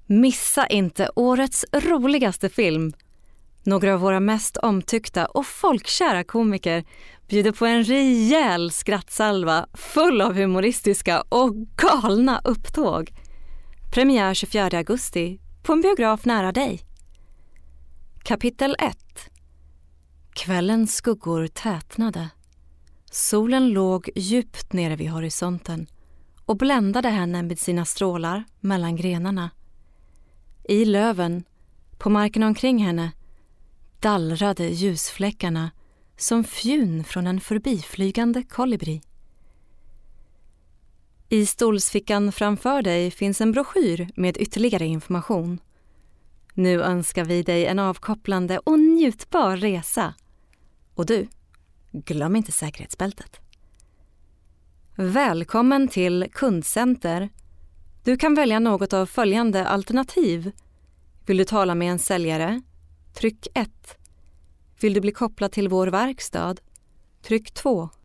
Missa inte årets roligaste film. Några av våra mest omtyckta och folkkära komiker bjuder på en rejäl skrattsalva full av humoristiska och galna upptåg. Premiär 24 augusti på en biograf nära dig. Kapitel 1. Kvällens skuggor tätnade. Solen låg djupt nere vid horisonten och bländade henne med sina strålar mellan grenarna. I löven, på marken omkring henne, dallrade ljusfläckarna som fjun från en förbiflygande kolibri. I stolsfickan framför dig finns en broschyr med ytterligare information. Nu önskar vi dig en avkopplande och njutbar resa. Och du, glöm inte säkerhetsbältet. Välkommen till Kundcenter. Du kan välja något av följande alternativ. Vill du tala med en säljare? Tryck 1. Vill du bli kopplad till vår verkstad? Tryck 2.